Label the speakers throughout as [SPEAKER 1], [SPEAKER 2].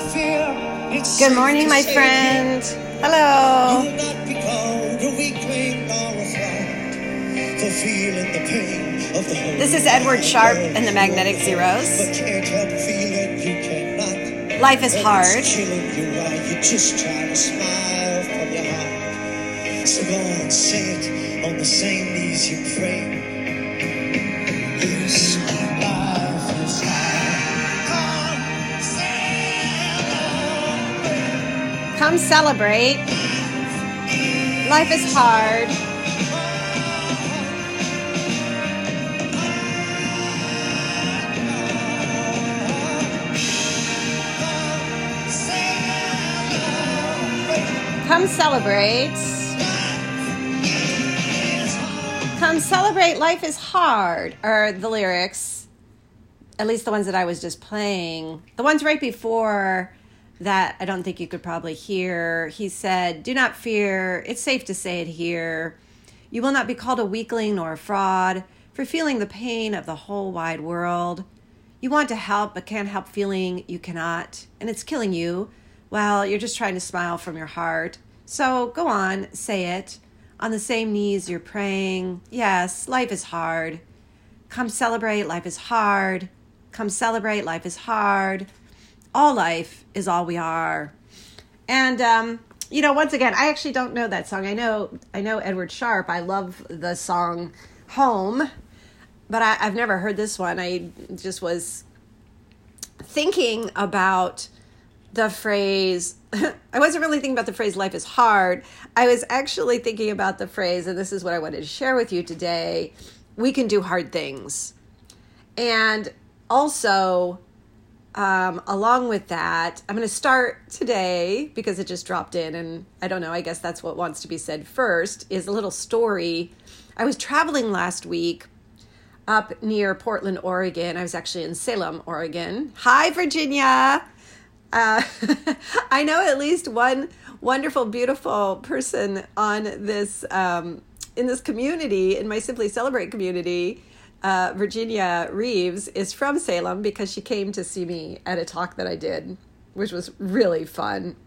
[SPEAKER 1] Good morning, my friend. Hello. This is Edward Sharpe and the Magnetic Zeros. Life is hard. You just try to smile from your heart. So go on, say it on the same knees you pray. Yes, life is hard. Come celebrate. Life is hard. Come celebrate. Come celebrate. Life is hard. Are the lyrics, at least the ones that I was just playing. The ones right before that, I don't think you could probably hear. He said, "Do not fear. It's safe to say it here. You will not be called a weakling nor a fraud for feeling the pain of the whole wide world. You want to help, but can't help feeling you cannot, and it's killing you. Well, you're just trying to smile from your heart. So go on, say it. On the same knees you're praying. Yes, life is hard. Come celebrate, life is hard. Come celebrate, life is hard. All life is all we are." And, once again, I actually don't know that song. I know Edward Sharpe. I love the song Home, but I've never heard this one. I just was thinking about the phrase, I wasn't really thinking about the phrase life is hard. I was actually thinking about the phrase, and this is what I wanted to share with you today, we can do hard things. And also, along with that, I'm going to start today, because it just dropped in, and I don't know, I guess that's what wants to be said first, is a little story. I was traveling last week up near Portland, Oregon. I was actually in Salem, Oregon. Hi, Virginia. I know at least one wonderful, beautiful person on this, in this community, in my Simply Celebrate community. Virginia Reeves is from Salem because she came to see me at a talk that I did, which was really fun.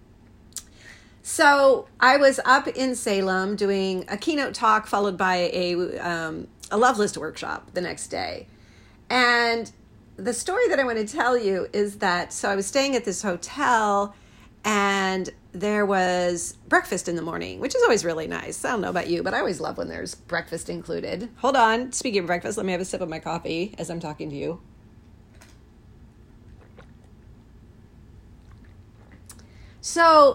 [SPEAKER 1] So I was up in Salem doing a keynote talk followed by a Love List workshop the next day. And the story that I want to tell you is that, so I was staying at this hotel and there was breakfast in the morning, which is always really nice. I don't know about you, but I always love when there's breakfast included. Hold on. Speaking of breakfast, let me have a sip of my coffee as I'm talking to you. So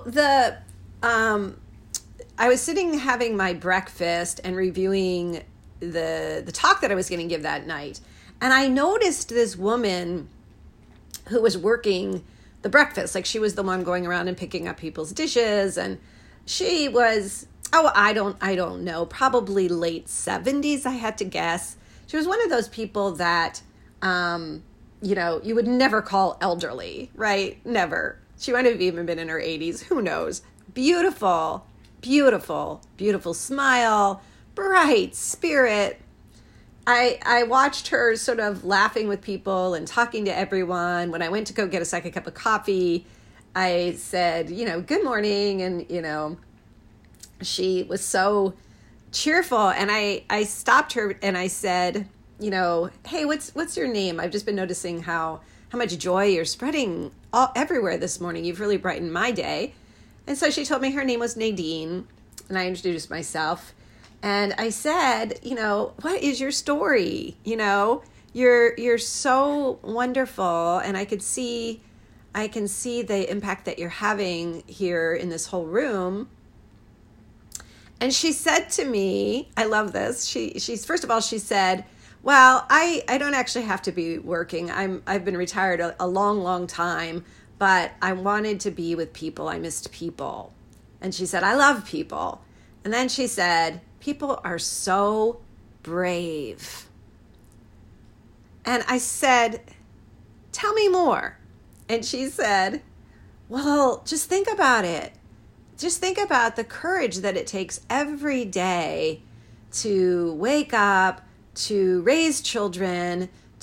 [SPEAKER 1] I was sitting having my breakfast and reviewing the talk that I was going to give that night. And I noticed this woman who was working the breakfast. Like, she was the one going around and picking up people's dishes. And she was, I don't know, probably late 70s, I had to guess. She was one of those people that, you would never call elderly, right? Never. She might have even been in her 80s. Who knows? Beautiful, beautiful, beautiful smile, bright spirit. I watched her sort of laughing with people and talking to everyone. When I went to go get a second cup of coffee, I said, good morning. And, she was so cheerful. And I stopped her and I said, hey, what's your name? I've just been noticing how much joy you're spreading everywhere this morning. You've really brightened my day. And so she told me her name was Nadine. And I introduced myself. And I said, what is your story? You're so wonderful. And I can see the impact that you're having here in this whole room. And she said to me, I love this. She's first of all, she said, well, I don't actually have to be working. I've been retired a long, long time, but I wanted to be with people. I missed people. And she said, I love people. And then she said, people are so brave. And I said, tell me more. And she said, well, just think about it. Just think about the courage that it takes every day to wake up, to raise children,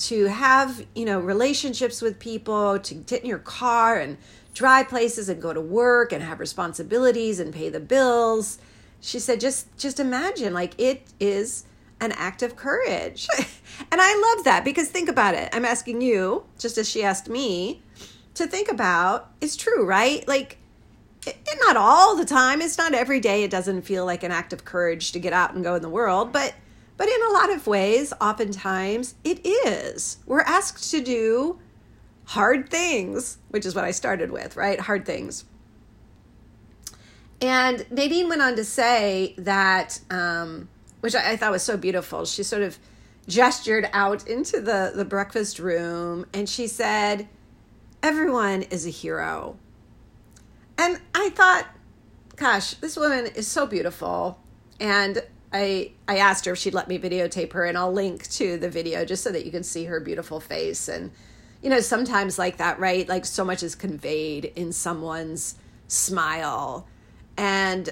[SPEAKER 1] to have, relationships with people, to get in your car and drive places and go to work and have responsibilities and pay the bills. She said, just imagine, like, it is an act of courage. And I love that, because think about it. I'm asking you, just as she asked me, to think about, it's true, right? Like, not all the time. It's not every day. It doesn't feel like an act of courage to get out and go in the world, but in a lot of ways, oftentimes it is. We're asked to do hard things, which is what I started with, right? Hard things. And Nadine went on to say that, which I thought was so beautiful. She sort of gestured out into the breakfast room, and she said, everyone is a hero. And I thought, gosh, this woman is so beautiful. And I asked her if she'd let me videotape her, and I'll link to the video just so that you can see her beautiful face. And, sometimes like that, right? Like, so much is conveyed in someone's smile. And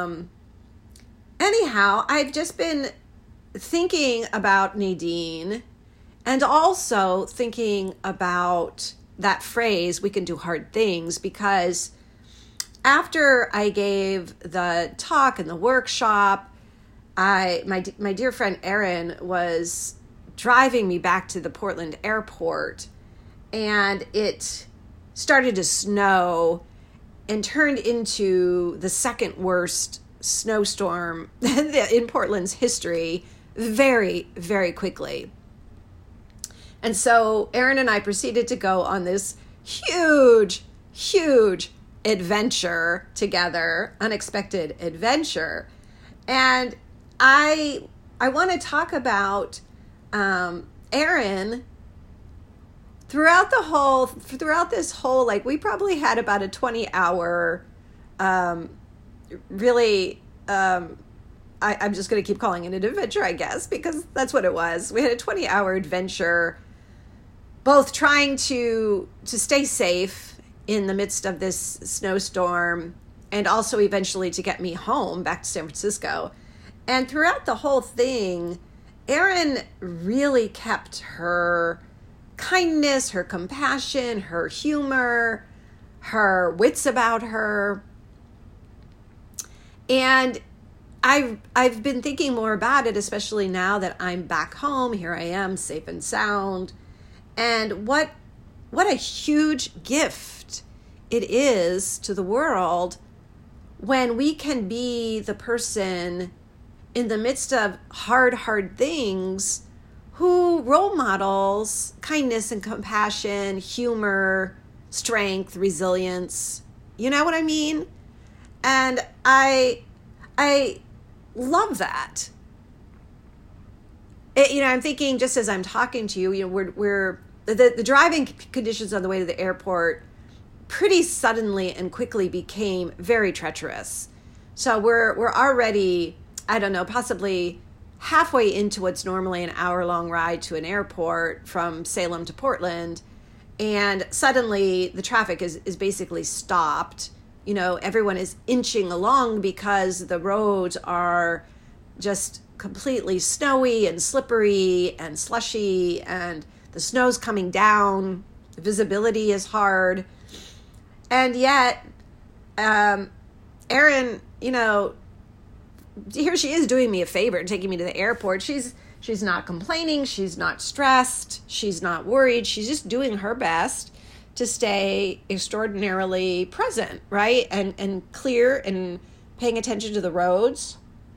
[SPEAKER 1] anyhow, I've just been thinking about Nadine, and also thinking about that phrase, we can do hard things, because after I gave the talk and the workshop, my dear friend Erin was driving me back to the Portland airport, and it started to snow and turned into the second worst snowstorm in Portland's history very, very quickly. And so Erin and I proceeded to go on this huge, huge adventure together, unexpected adventure. And I want to talk about Erin throughout this whole, like, we probably had about a 20-hour, really, I'm just going to keep calling it an adventure, I guess, because that's what it was. We had a 20-hour adventure, both trying to stay safe in the midst of this snowstorm, and also eventually to get me home back to San Francisco. And throughout the whole thing, Erin really kept her kindness, her compassion, her humor, her wits about her. And I've been thinking more about it, especially now that I'm back home. Here I am, safe and sound. And what a huge gift it is to the world when we can be the person in the midst of hard things who role models kindness and compassion, humor, strength, resilience. You know what I mean? And I love that. I'm thinking, just as I'm talking to you, we're the driving conditions on the way to the airport pretty suddenly and quickly became very treacherous. So we're already, I don't know, possibly halfway into what's normally an hour-long ride to an airport from Salem to Portland, and suddenly the traffic is basically stopped. Everyone is inching along because the roads are just completely snowy and slippery and slushy, and the snow's coming down. The visibility is hard. And yet, Erin, here she is doing me a favor and taking me to the airport. She's not complaining. She's not stressed. She's not worried. She's just doing her best to stay extraordinarily present, right? And clear and paying attention to the roads.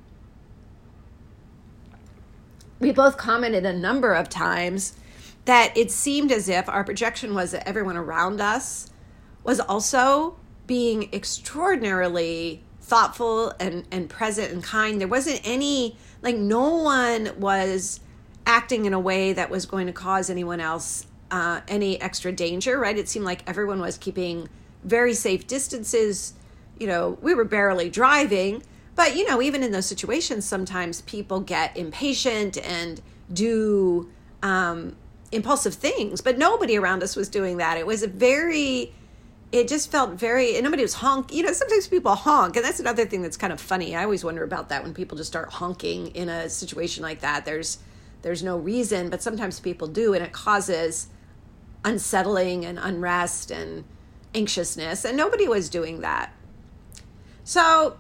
[SPEAKER 1] We both commented a number of times that it seemed as if our projection was that everyone around us was also being extraordinarily thoughtful and present and kind. There wasn't any, no one was acting in a way that was going to cause anyone else any extra danger, right? It seemed like everyone was keeping very safe distances. We were barely driving, but, even in those situations, sometimes people get impatient and do impulsive things, but nobody around us was doing that. It just felt very, and nobody was honking. Sometimes people honk, and that's another thing that's kind of funny. I always wonder about that when people just start honking in a situation like that. There's there's no reason, but sometimes people do, and it causes unsettling and unrest and anxiousness, and nobody was doing that. So,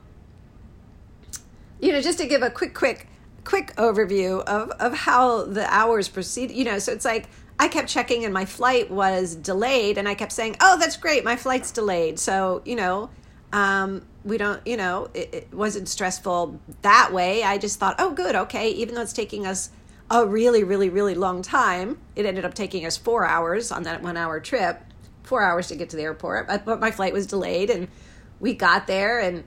[SPEAKER 1] just to give a quick overview of how the hours proceed, so it's like I kept checking and my flight was delayed, and I kept saying, oh, that's great, my flight's delayed. So, we don't, it wasn't stressful that way. I just thought, oh, good, okay, even though it's taking us a really, really, really long time, it ended up taking us 4 hours on that 1 hour trip, 4 hours to get to the airport, but my flight was delayed, and we got there, and,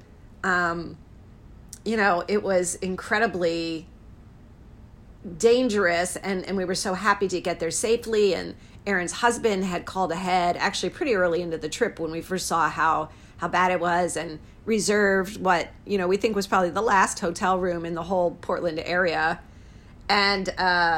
[SPEAKER 1] it was incredibly dangerous, and we were so happy to get there safely. And Aaron's husband had called ahead actually pretty early into the trip when we first saw how bad it was, and reserved what, we think was probably the last hotel room in the whole Portland area, and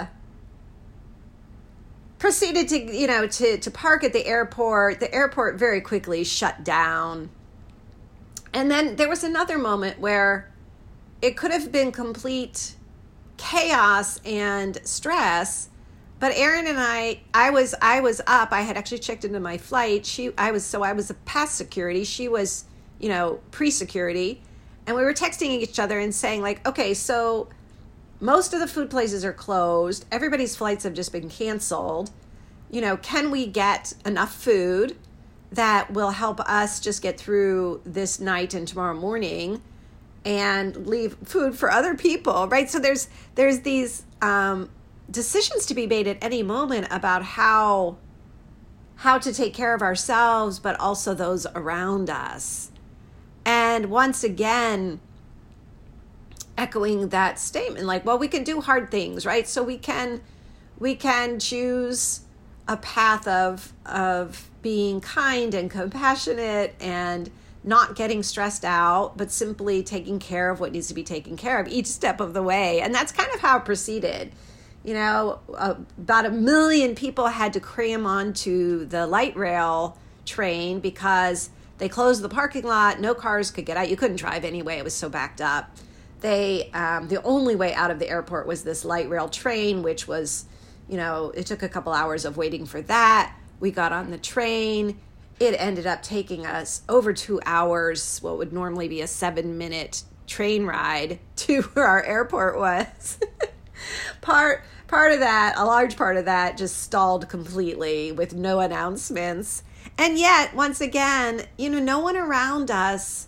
[SPEAKER 1] proceeded to to park at the airport. The airport very quickly shut down. And then there was another moment where it could have been complete chaos and stress, but Erin and I was up. I had actually checked into my flight. I was a past security. She was, pre-security. And we were texting each other and saying, like, okay, so most of the food places are closed. Everybody's flights have just been canceled. Can we get enough food that will help us just get through this night and tomorrow morning, and leave food for other people, right? So there's these decisions to be made at any moment about how to take care of ourselves, but also those around us. And once again, echoing that statement, like, well, we can do hard things, right? So we can choose a path of being kind and compassionate and not getting stressed out, but simply taking care of what needs to be taken care of each step of the way. And that's kind of how it proceeded. About 1 million people had to cram onto the light rail train because they closed the parking lot. No cars could get out. You couldn't drive anyway. It was so backed up. The only way out of the airport was this light rail train, which was, it took a couple hours of waiting for that. We got on the train. It ended up taking us over 2 hours, what would normally be a 7-minute train ride, to where our airport was. Part of that, a large part of that, just stalled completely with no announcements. And yet, once again, no one around us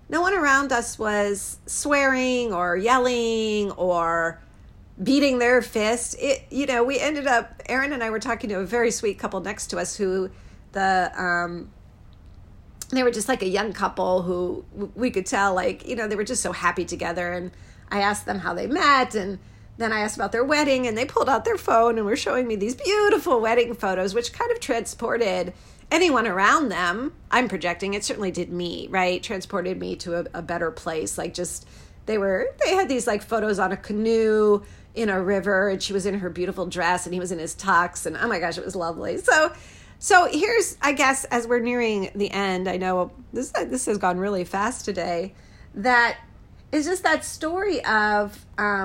[SPEAKER 1] was swearing or yelling or beating their fist. We ended up, Erin and I were talking to a very sweet couple next to us who they were just like a young couple who we could tell, like, they were just so happy together. And I asked them how they met, and then I asked about their wedding, and they pulled out their phone and were showing me these beautiful wedding photos, which kind of transported anyone around them. I'm projecting, it certainly did me, right? Transported me to a better place. Like, just, they had these like photos on a canoe in a river, and she was in her beautiful dress and he was in his tux, and oh my gosh, it was lovely. So here's, I guess, as we're nearing the end, I know this has gone really fast today, that is just that story of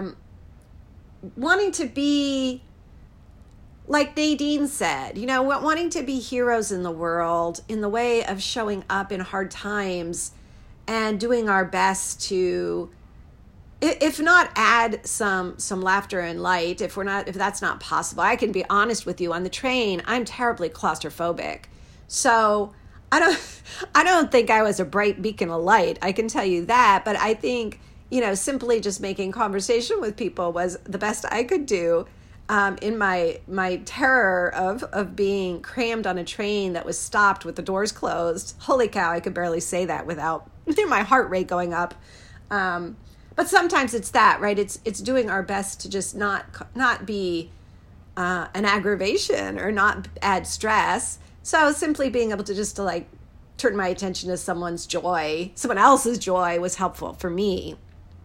[SPEAKER 1] wanting to be, like Nadine said, wanting to be heroes in the world in the way of showing up in hard times and doing our best to, if not add some laughter and light, if that's not possible. I can be honest with you, on the train, I'm terribly claustrophobic. So I don't think I was a bright beacon of light. I can tell you that, but I think, simply just making conversation with people was the best I could do in my terror of being crammed on a train that was stopped with the doors closed. Holy cow, I could barely say that without my heart rate going up. But sometimes it's that, right? It's doing our best to just not be an aggravation or not add stress. So simply being able to like turn my attention to someone else's joy was helpful for me.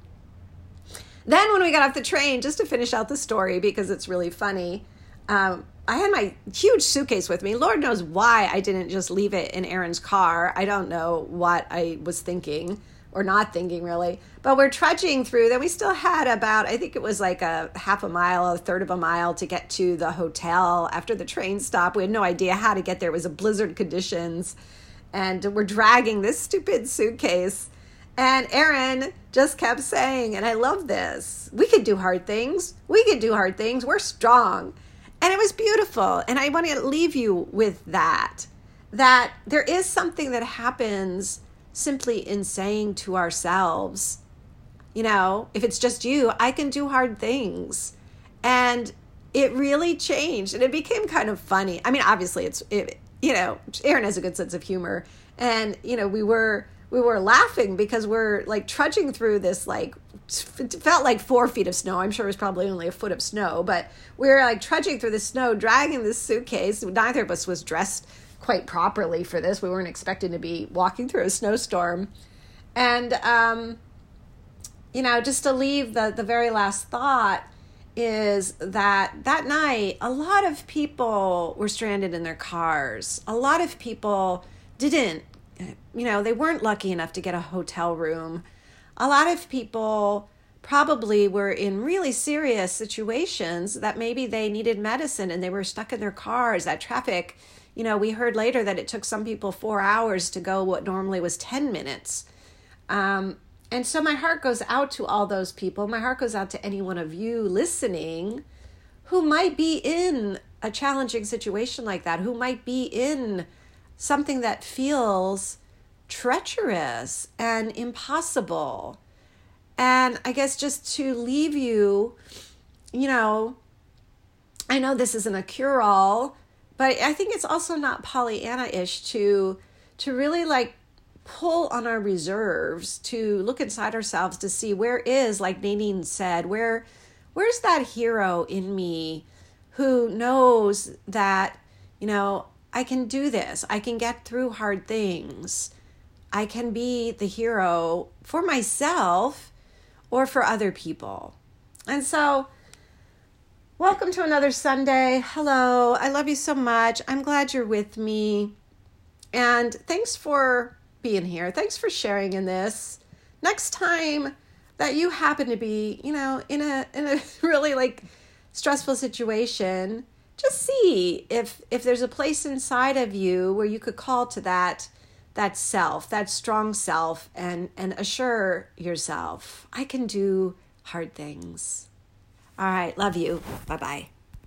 [SPEAKER 1] Then when we got off the train, just to finish out the story, because it's really funny, I had my huge suitcase with me. Lord knows why I didn't just leave it in Erin's car. I don't know what I was thinking. or not thinking really. But we're trudging through. Then we still had about, I think it was like a half a mile, a third of a mile to get to the hotel after the train stop. We had no idea how to get there. It was a blizzard conditions. And we're dragging this stupid suitcase. And Aaron just kept saying, and I love this, we could do hard things. We could do hard things. We're strong. And it was beautiful. And I want to leave you with that there is something that happens simply in saying to ourselves, if it's just you, I can do hard things. And it really changed. And it became kind of funny. I mean, obviously Aaron has a good sense of humor. And, we were laughing because we're like trudging through this, like, it felt like 4 feet of snow. I'm sure it was probably only a foot of snow, but we were like trudging through the snow, dragging this suitcase. Neither of us was dressed quite properly for this. We weren't expecting to be walking through a snowstorm. And, just to leave the very last thought is that night, a lot of people were stranded in their cars. A lot of people didn't, they weren't lucky enough to get a hotel room. A lot of people probably were in really serious situations that maybe they needed medicine and they were stuck in their cars. That traffic, we heard later that it took some people 4 hours to go what normally was 10 minutes. And so my heart goes out to all those people. My heart goes out to any one of you listening who might be in a challenging situation like that, who might be in something that feels treacherous and impossible. And I guess just to leave you, I know this isn't a cure-all, but I think it's also not Pollyanna-ish to really like pull on our reserves, to look inside ourselves to see where is, like Nadine said, where's that hero in me who knows that, I can do this. I can get through hard things. I can be the hero for myself or for other people. And so, welcome to another Sunday. Hello. I love you so much. I'm glad you're with me. And thanks for being here. Thanks for sharing in this. Next time that you happen to be, in a really like stressful situation, just see if there's a place inside of you where you could call to that self, that strong self, and assure yourself, I can do hard things. All right. Love you. Bye-bye.